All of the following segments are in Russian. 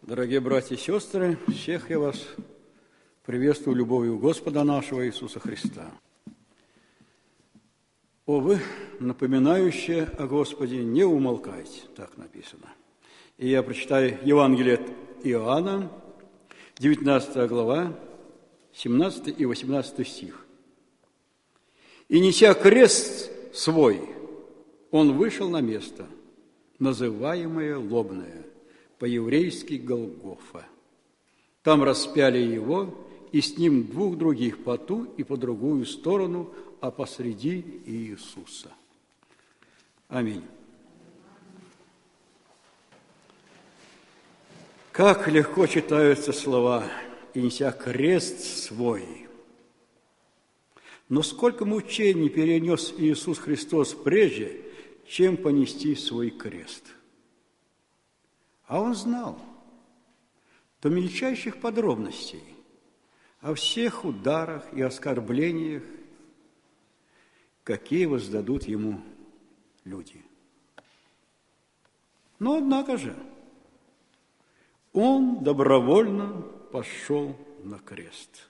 Дорогие братья и сестры, всех я вас приветствую любовью Господа нашего Иисуса Христа. О, вы, напоминающие о Господе, не умолкайте, так написано. И я прочитаю Евангелие от Иоанна, 19 глава, 17 и 18 стих. «И, неся крест свой, он вышел на место, называемое Лобное, по-еврейски Голгофа. Там распяли его, и с ним двух других по ту и по другую сторону, а посреди Иисуса». Аминь. Как легко читаются слова «и неся крест свой». Но сколько мучений перенес Иисус Христос прежде, чем понести свой крест. А Он знал до мельчайших подробностей о всех ударах и оскорблениях, какие воздадут Ему люди. Но, однако же, Он добровольно пошел на крест.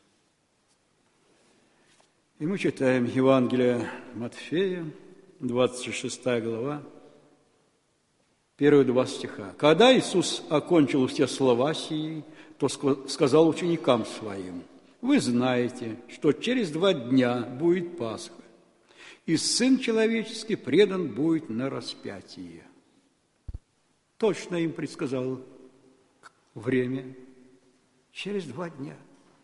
И мы читаем Евангелие Матфея, 26 глава, первые 2 стиха. «Когда Иисус окончил все слова сии, то сказал ученикам Своим: вы знаете, что через 2 дня будет Пасха, и Сын Человеческий предан будет на распятие». Точно им предсказал время, через 2 дня.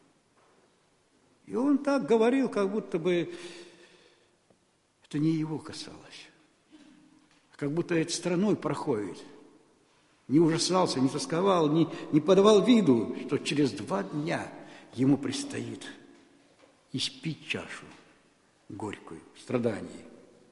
И он так говорил, как будто бы это не его касалось. Как будто это страной проходит. Не ужасался, не тосковал, не подавал виду, что через 2 дня ему предстоит испить чашу горькую страданий.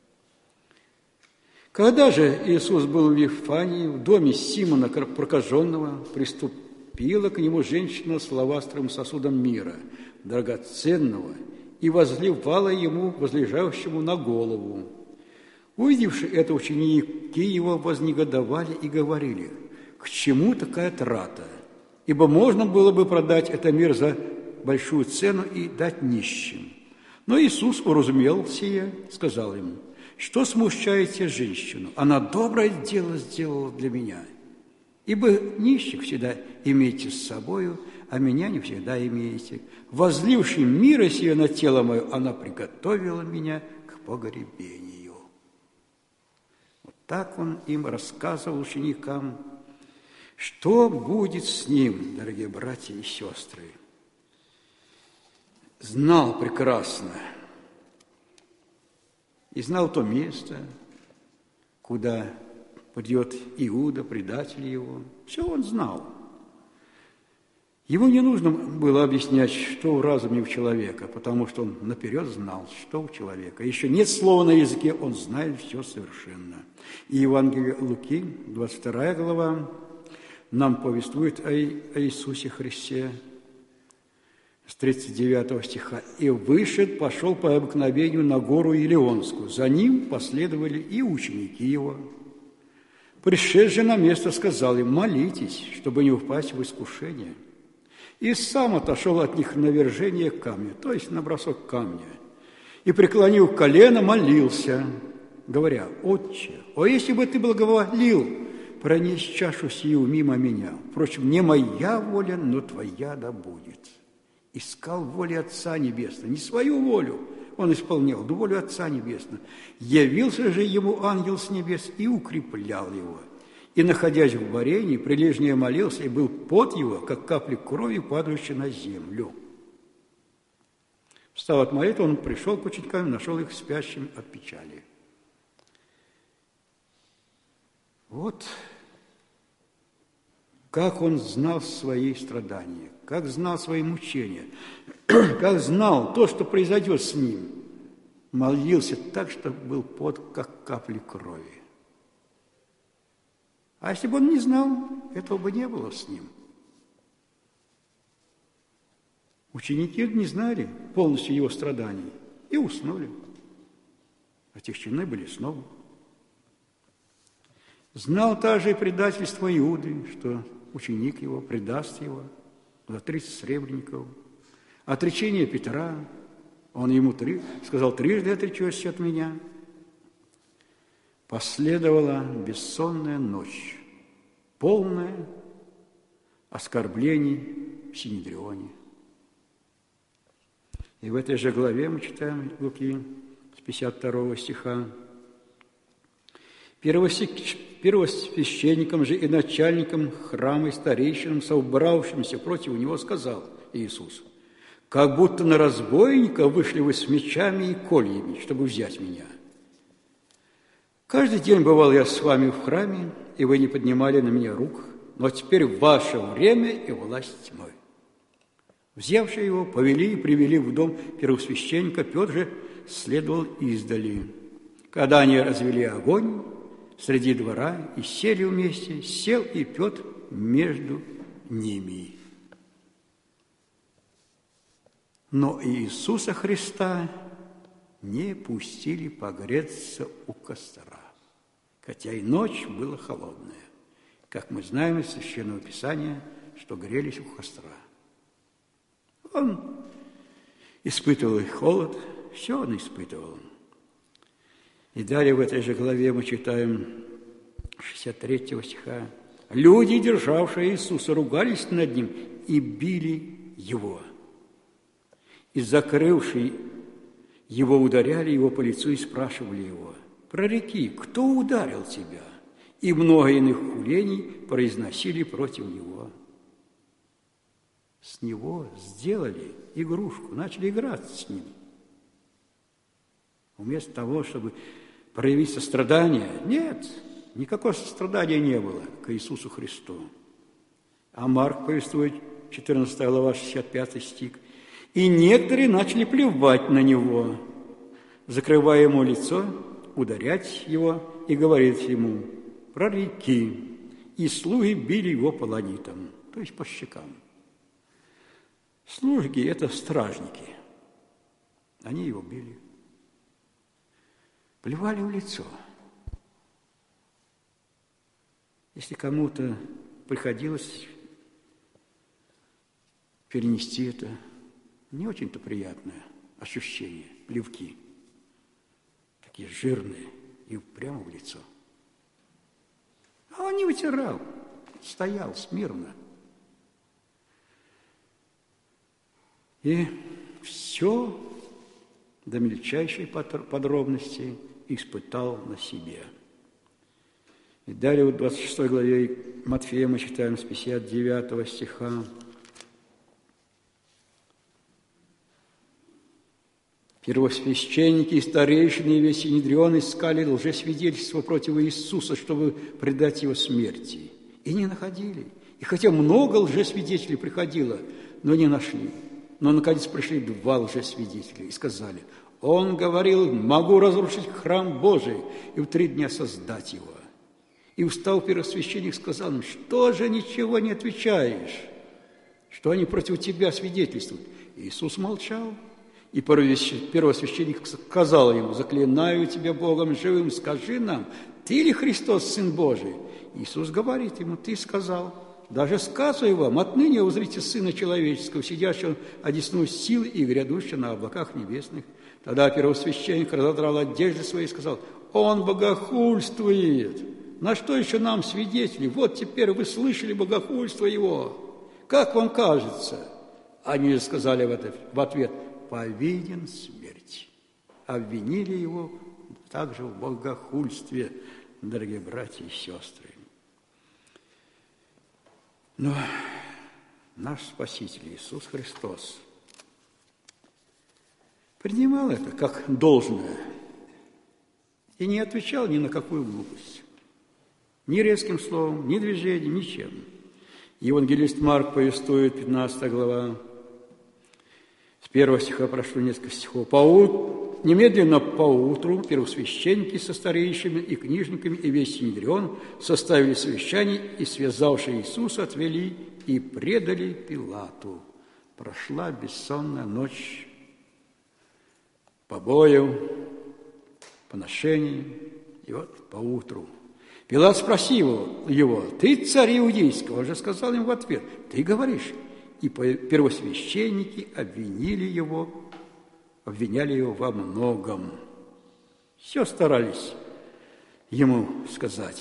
Когда же Иисус был в Вифании, в доме Симона Прокаженного, приступила к нему женщина с лавастровым сосудом мира, драгоценного, и возливала ему, возлежавшему на голову. Увидевши это, ученики его вознегодовали и говорили: к чему такая трата? Ибо можно было бы продать это мир за большую цену и дать нищим. Но Иисус уразумел сие, сказал им: что смущаете женщину? Она доброе дело сделала для меня. Ибо нищих всегда имеете с собою, а меня не всегда имеете. Возливший мира сие на тело мое, она приготовила меня к погребению. Так он им рассказывал ученикам, что будет с ним, дорогие братья и сестры. Знал прекрасно. И знал то место, куда придет Иуда, предатель его. Все он знал. Ему не нужно было объяснять, что в разуме у человека, потому что он наперед знал, что у человека. Еще нет слова на языке, он знает все совершенно. И Евангелие Луки, 22 глава, нам повествует о Иисусе Христе с 39 стиха. «И вышед, пошел по обыкновению на гору Елеонскую. За ним последовали и ученики его. Пришед же на место, сказал им: молитесь, чтобы не упасть в искушение. И сам отошел от них на вержение камня, то есть на бросок камня, и, преклонив колено, молился, говоря: Отче, о, если бы ты благоволил пронесть чашу сию мимо меня, впрочем, не моя воля, но твоя да будет». Искал воли Отца Небесного, не свою волю он исполнял, но волю Отца Небесного. Явился же ему ангел с небес и укреплял его. И, находясь в варенье, прилежнее молился, и был пот его, как капли крови, падающие на землю. Встав от молитвы, он пришел к ученикам, нашел их спящим от печали. Вот как он знал свои страдания, как знал свои мучения, как знал то, что произойдет с ним. Молился так, что был пот, как капли крови. А если бы он не знал, этого бы не было с ним. Ученики не знали полностью его страданий и уснули. Отягчены были снова. Знал также и предательство Иуды, что ученик его предаст его за 30 сребреников. Отречение Петра, он ему сказал: трижды отречешься от меня. Последовала бессонная ночь, полная оскорблений в Синедрионе. И в этой же главе мы читаем Луки с 52 стиха. Первосвященникам же и начальникам храма и старейшинам, собравшимся против него, сказал Иисус: как будто на разбойника вышли вы с мечами и кольями, чтобы взять меня. Каждый день бывал я с вами в храме, и вы не поднимали на меня рук, но теперь ваше время и власть тьмы. Взявшие его, повели и привели в дом первосвященника. Петр же следовал издали. Когда они развели огонь среди двора и сели вместе, сел и Петр между ними. Но Иисуса Христа не пустили погреться у костра, хотя и ночь была холодная, как мы знаем из Священного Писания, что грелись у костра. Он испытывал холод, все он испытывал. И далее в этой же главе мы читаем 63 стиха. Люди, державшие Иисуса, ругались над ним и били его. И закрывшие его ударяли его по лицу и спрашивали его: прореки, кто ударил тебя? И много иных хулений произносили против него. С него сделали игрушку, начали играть с ним. Вместо того, чтобы проявить сострадание, нет, никакого сострадания не было к Иисусу Христу. А Марк повествует, 14 глава, 65 стих. И некоторые начали плевать на него, закрывая ему лицо, ударять его и говорить ему: прореки. И слуги били его по ланитам, то есть по щекам. Слуги – это стражники. Они его били. Плевали в лицо. Если кому-то приходилось перенести это, не очень-то приятное ощущение, плевки, такие жирные, и прямо в лицо. А он не вытирал, стоял смирно. И все до мельчайшей подробности испытал на себе. И далее в 26 главе Матфея мы читаем с 59 стиха. Первосвященники и старейшины и весь Синедрион искали лжесвидетельства против Иисуса, чтобы предать его смерти. И не находили. И хотя много лжесвидетелей приходило, но не нашли. Но, наконец, пришли 2 лжесвидетеля и сказали: он говорил: могу разрушить храм Божий и в 3 дня создать его. И встал первосвященник и сказал им: что же ничего не отвечаешь? Что они против тебя свидетельствуют? Иисус молчал. И первосвященник сказал ему: заклинаю тебя Богом живым, скажи нам, ты ли Христос, Сын Божий? Иисус говорит ему: ты сказал. Даже сказываю вам, отныне узрите Сына Человеческого, сидящего одесную силы и грядущего на облаках небесных. Тогда первосвященник разодрал одежды свои и сказал: он богохульствует. На что еще нам свидетели? Вот теперь вы слышали богохульство его. Как вам кажется? Они же сказали в ответ: повинен смерти. Обвинили его также в богохульстве, дорогие братья и сестры. Но наш Спаситель Иисус Христос принимал это как должное и не отвечал ни на какую глупость. Ни резким словом, ни движением, ничем. Евангелист Марк повествует, 15 глава, с 1 стиха прошло несколько стихов. Немедленно поутру первосвященники со старейшими и книжниками и весь Синедрион составили совещание и, связавши Иисуса, отвели и предали Пилату. Прошла бессонная ночь побоев, поношений, и вот поутру Пилат спросил его: «Ты царь иудейский?» Он же сказал им в ответ: «Ты говоришь». И первосвященники обвиняли его во многом. Все старались ему сказать.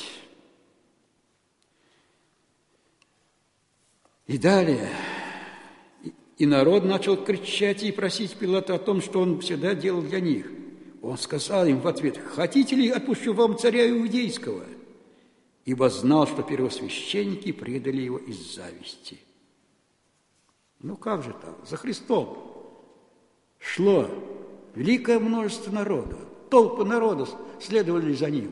И далее, и народ начал кричать и просить Пилата о том, что он всегда делал для них. Он сказал им в ответ: «Хотите ли, отпущу вам царя иудейского?» Ибо знал, что первосвященники предали его из зависти. Ну как же так? За Христом шло великое множество народа, толпы народа следовали за ним.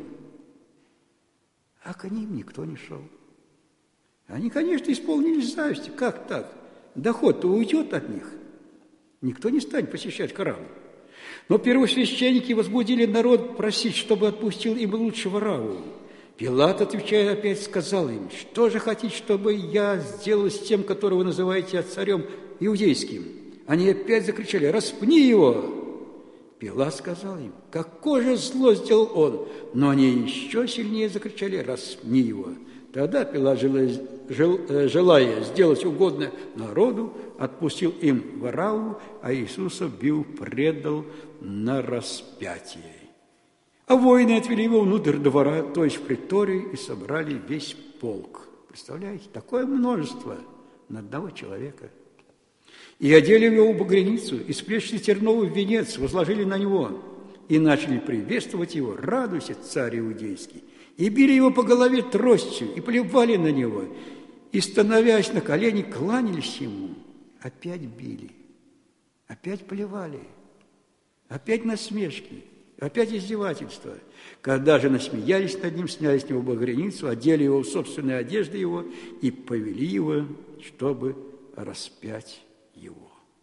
А к ним никто не шел. Они, конечно, исполнились зависти. Как так? Доход-то уйдет от них. Никто не станет посещать храм. Но первосвященники возбудили народ просить, чтобы отпустил им лучшего равву. Пилат, отвечая, опять сказал им: «Что же хотите, чтобы я сделал с тем, которого вы называете царем иудейским?» Они опять закричали: «Распни его!» Пилат сказал им: «Какое же зло сделал он?» Но они еще сильнее закричали: «Распни его!» Тогда Пилат, желая сделать угодное народу, отпустил им Варавву, а Иисуса предал на распятие. А воины отвели его внутрь двора, то есть в приторию, и собрали весь полк. Представляете, такое множество на одного человека. И одели его в багряницу, и сплечили терновый венец, возложили на него, и начали приветствовать его: «Радуйся, царь иудейский!» И били его по голове тростью, и плевали на него, и, становясь на колени, кланялись ему. Опять били, опять плевали, опять насмешки, опять издевательства. Когда же насмеялись над ним, сняли с него багряницу, одели его в собственные одежды его и повели его, чтобы распять его.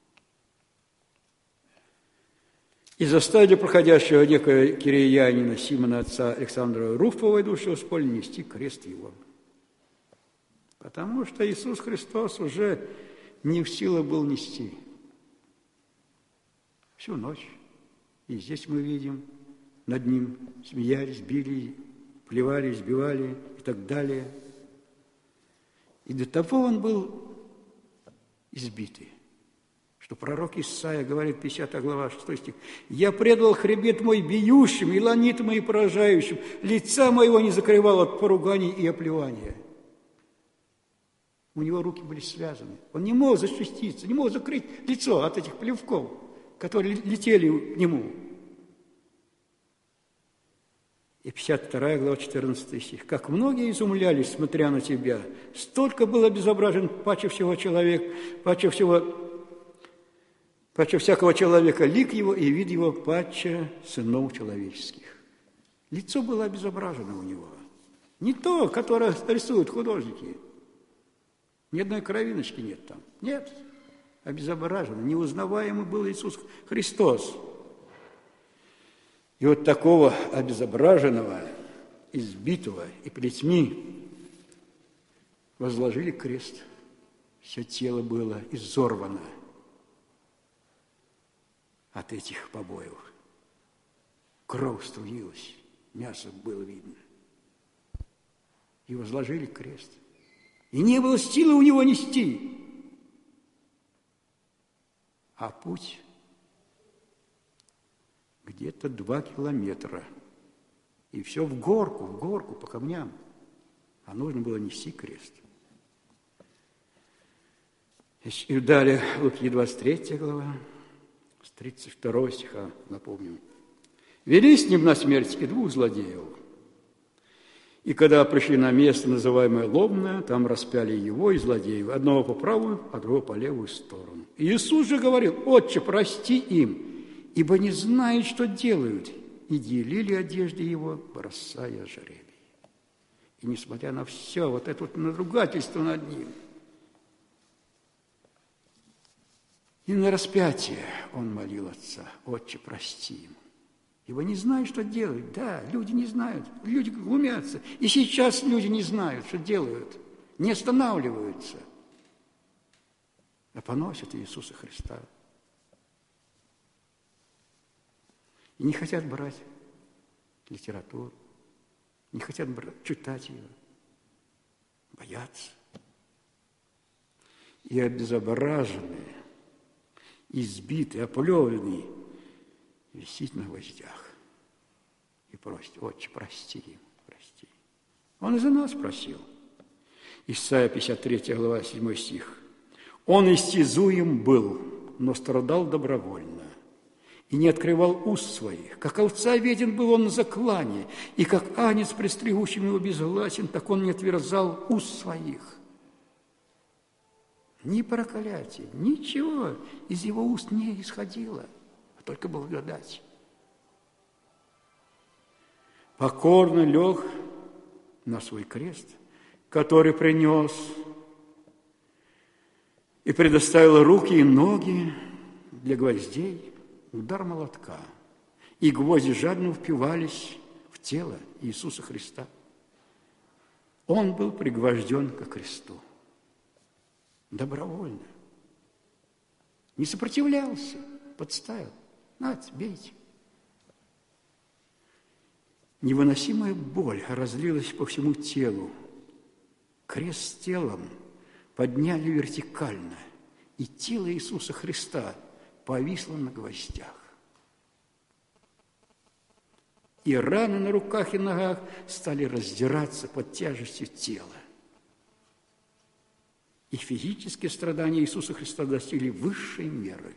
И заставили проходящего некого киреянина Симона, отца Александра Руфова, идущего с поля, нести крест его. Потому что Иисус Христос уже не в силах был нести. Всю ночь. И здесь мы видим, над ним смеялись, били, плевали, избивали и так далее. И до того он был избитый, что пророк Исаия говорит, 50 глава, 6 стих: «Я предал хребет мой бьющим, и ланиты мои поражающим, лица моего не закрывал от поруганий и оплевания». У него руки были связаны. Он не мог защититься, не мог закрыть лицо от этих плевков, которые летели к нему. И 52 глава, 14 стих. «Как многие изумлялись, смотря на тебя, столько был обезображен паче всего человек, паче всякого человека лик его и вид его паче сынов человеческих». Лицо было обезображено у него. Не то, которое рисуют художники. Ни одной кровиночки нет там. Нет. Обезображено. Неузнаваемый был Иисус Христос. И вот такого обезображенного, избитого и плетьми возложили крест. Все тело было изорвано от этих побоев. Кровь струилась, мясо было видно. И возложили крест. И не было силы у него нести. А путь где-то 2 километра. И все в горку, по камням. А нужно было нести крест. И далее Луки 23 глава, с 32 стиха, напомню. «Вели с ним на смерть и 2 злодеев. И когда пришли на место, называемое Лобное, там распяли его и злодеев, одного по правую, а другого по левую сторону. И Иисус же говорил: «Отче, прости им, ибо не знают, что делают». И делили одежды его, бросая жребий. И несмотря на все, вот это вот надругательство над ним, и на распятие он молил Отца: «Отче, прости им». Ибо не знают, что делают. Да, люди не знают, люди глумятся. И сейчас люди не знают, что делают, не останавливаются, а поносят Иисуса Христа. И не хотят брать литературу, не хотят читать ее, боятся. И обезображенные, избитый, оплевленный, висит на гвоздях и просит: Отче, прости, прости. Он и за нас просил. Исайя 53 глава, 7 стих. Он истязуем был, но страдал добровольно, и не открывал уст своих. Как овца веден был он на заклане, и как агнец, пристригущим его безгласен, так он не отверзал уст своих. Ни проклятия, ничего из его уст не исходило, а только благодать. Покорно лег на свой крест, который принес, и предоставил руки и ноги для гвоздей, удар молотка, и гвозди жадно впивались в тело Иисуса Христа. Он был пригвожден ко кресту. Добровольно. Не сопротивлялся, подставил. Нате, бейте. Невыносимая боль разлилась по всему телу. Крест с телом подняли вертикально, и тело Иисуса Христа повисло на гвоздях. И раны на руках и ногах стали раздираться под тяжестью тела. И физические страдания Иисуса Христа достигли высшей меры.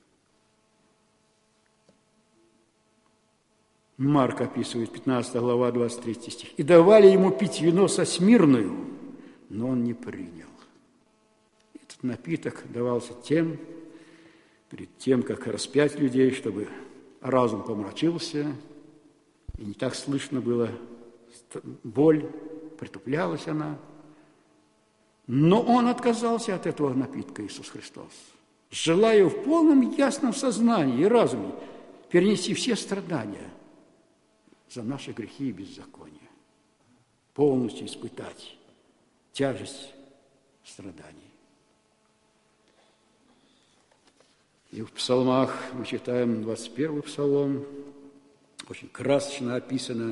Марк описывает, 15 глава, 23 стих. «И давали ему пить вино со смирною, но он не принял». Этот напиток давался тем, перед тем, как распять людей, чтобы разум помрачился, и не так слышно было боль, притуплялась она. Но он отказался от этого напитка, Иисус Христос, желая в полном ясном сознании и разуме перенести все страдания за наши грехи и беззакония, полностью испытать тяжесть страданий. И в псалмах мы читаем 21-й псалом, очень красочно описано,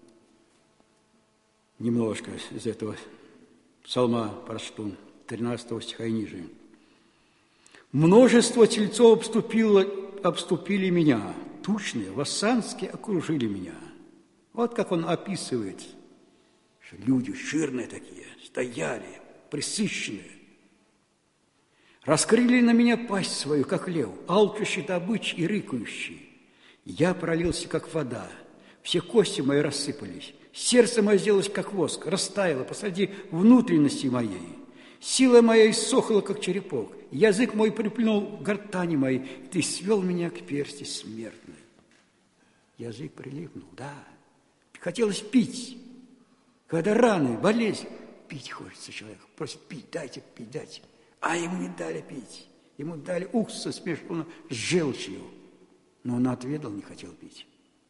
немножко из этого псалма прочту, 13 стиха и ниже. «Множество тельцов обступили меня, тучные, вассанские окружили меня». Вот как он описывает, что люди жирные такие, стояли, пресыщенные. «Раскрыли на меня пасть свою, как лев, алчущий добычи и рыкающий. Я пролился, как вода, все кости мои рассыпались. Сердце мое сделалось, как воск, растаяло посреди внутренности моей. Сила моя иссохла, как черепок. Язык мой приплюнул к гортани моей. Ты свел меня к персти смертной». Язык прилипнул, да. Хотелось пить. Когда раны, болезнь, пить хочется человеку. Просит пить, дайте пить, дайте. А ему не дали пить. Ему дали уксус смешанный с желчью. Но он отведал, не хотел пить.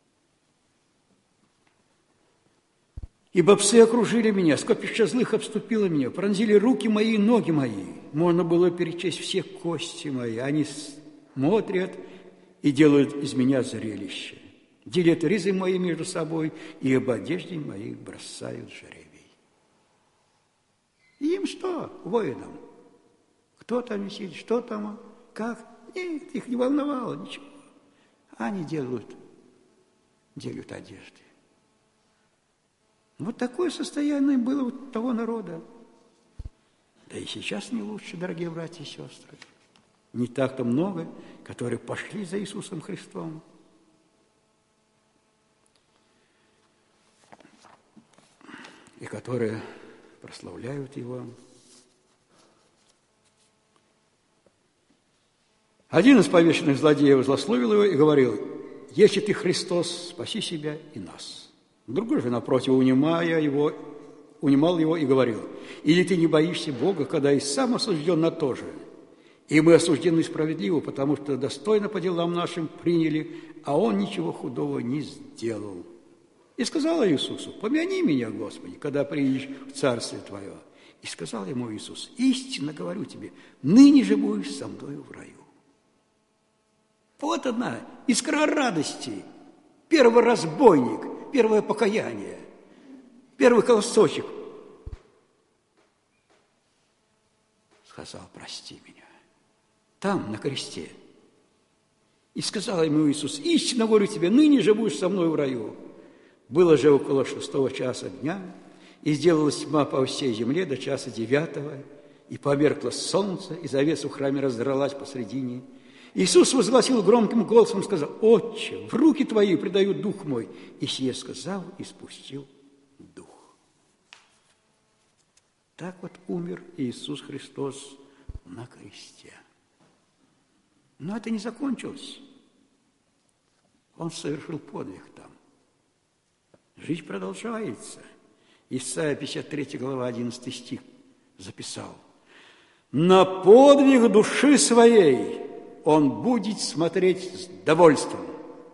«Ибо псы окружили меня, скопище злых обступило меня, пронзили руки мои и ноги мои. Можно было перечесть все кости мои. Они смотрят и делают из меня зрелище. Делят ризы мои между собой, и об одежде моих бросают жребий». Им что, воинам? Кто там висит, что там, как? Нет, их не волновало ничего. Они делят одежды. Вот такое состояние было у того народа. Да и сейчас не лучше, дорогие братья и сестры. Не так-то много, которые пошли за Иисусом Христом. И которые прославляют Его. Один из повешенных злодеев злословил его и говорил: «Если ты Христос, спаси себя и нас». Другой же, напротив, унимал его и говорил: «Или ты не боишься Бога, когда и сам осужден на то же? И мы осуждены справедливо, потому что достойно по делам нашим приняли, а Он ничего худого не сделал». И сказал Иисусу: «Помяни меня, Господи, когда приедешь в Царствие Твое». И сказал ему Иисус: «Истинно говорю тебе, ныне же будешь со мною в раю». Вот одна искра радости, первый разбойник, первое покаяние. первый колосочек. Сказал: прости меня. Там, на кресте. И сказал ему Иисус: истинно говорю тебе, ныне же будешь со мной в раю. Было же около 6 часа дня, и сделалась тьма по всей земле до часа 9, и померкло солнце, и завеса в храме раздралась посредине. Иисус возгласил громким голосом, сказал: Отче, в руки твои предаю дух мой. И сие сказал, и спустил дух. Так вот умер Иисус Христос на кресте. Но это не закончилось. Он совершил подвиг там. Жизнь продолжается. Исайя 53 глава 11 стих записал: на подвиг души своей он будет смотреть с довольством.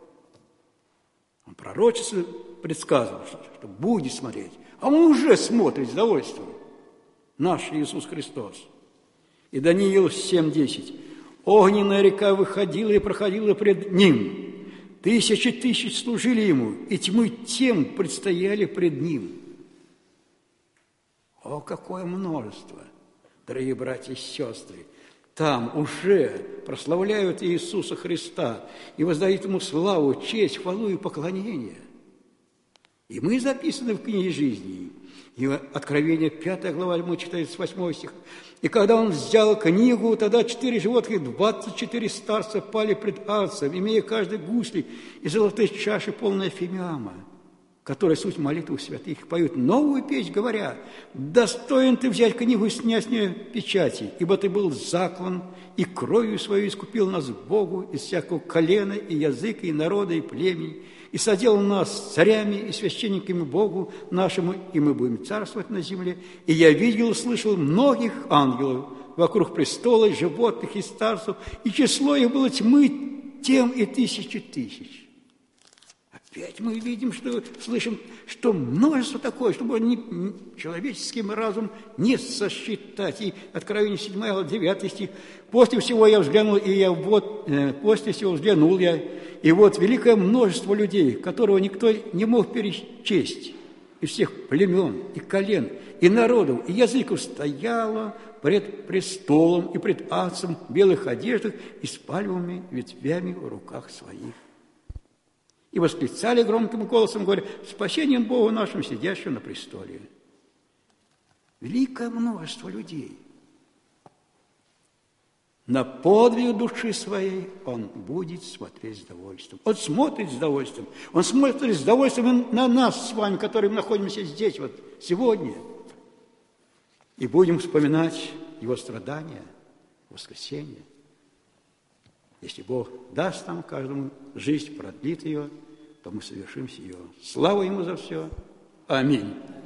Он пророчески предсказывал, что будет смотреть, а он уже смотрит с довольством. Наш Иисус Христос. И Даниил 7:10. Огненная река выходила и проходила пред Ним. Тысячи тысяч служили Ему, и тьмы тем предстояли пред Ним. О, какое множество, дорогие братья и сестры! Там уже прославляют Иисуса Христа и воздают Ему славу, честь, хвалу и поклонение. И мы записаны в книге жизни. И Откровение 5 глава, мы читаем с 8 стих. И когда он взял книгу, тогда 4 животных, 24 старца пали пред Агнцем, имея каждый гусли и золотые чаши, полные фимиама, которые суть молитву святых, поют новую песнь, говоря: достоин ты взять книгу и снять с нее печати, ибо ты был заклан, и кровью свою искупил нас Богу из всякого колена, и языка, и народа, и племени, и соделал нас царями и священниками Богу нашему, и мы будем царствовать на земле. И я видел и слышал многих ангелов вокруг престола, и животных, и старцев, и число их было тьмы тем и тысячи тысяч. Опять мы видим, что слышим, что множество такое, чтобы человеческим разумом не сосчитать. И Откровение 7 глава 9 стих. После всего я взглянул, и вот великое множество людей, которого никто не мог перечесть, из всех племен, и колен, и народов, и языков, стояло пред престолом и пред Агнцем в белых одеждах и с пальмовыми ветвями в руках своих. И восклицали громким голосом, говоря: спасением Богу нашим, сидящим на престоле. Великое множество людей. На подвиг души своей он будет смотреть с довольством. Он смотрит с довольством. Он смотрит с довольством на нас с вами, которые находимся здесь, вот сегодня. И будем вспоминать его страдания, воскресение. Если Бог даст нам каждому жизнь, продлит ее, то мы совершим ее. Слава Ему за все. Аминь.